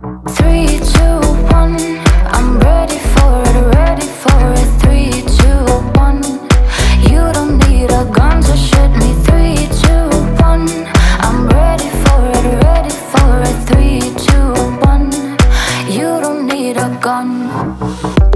Three, two, one. I'm ready for it, ready for it. Three, two, one. You don't need a gun to shoot me. Three, two, one. I'm ready for it, ready for it. Three, two, one. You don't need a gun.